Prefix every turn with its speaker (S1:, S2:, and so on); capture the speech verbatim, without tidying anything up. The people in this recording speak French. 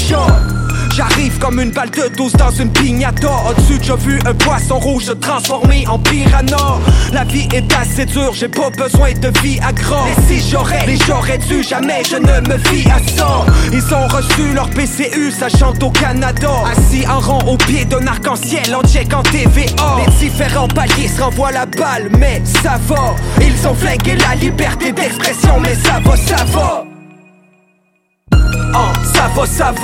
S1: shot. J'arrive comme une balle de douze dans une piñata. Au-dessus j'ai vu un poisson rouge se transformer en piranha. La vie est assez dure, j'ai pas besoin de vie à gras. Et si j'aurais, les j'aurais dû, jamais je ne me fie à ça. Ils ont reçu leur P C U, ça chante au Canada. Assis en rond au pied d'un arc-en-ciel en checkant T V A. Les différents paliers se renvoient la balle, mais ça va. Ils ont flingué la liberté d'expression, mais ça va, ça va. Oh, ça va, ça va.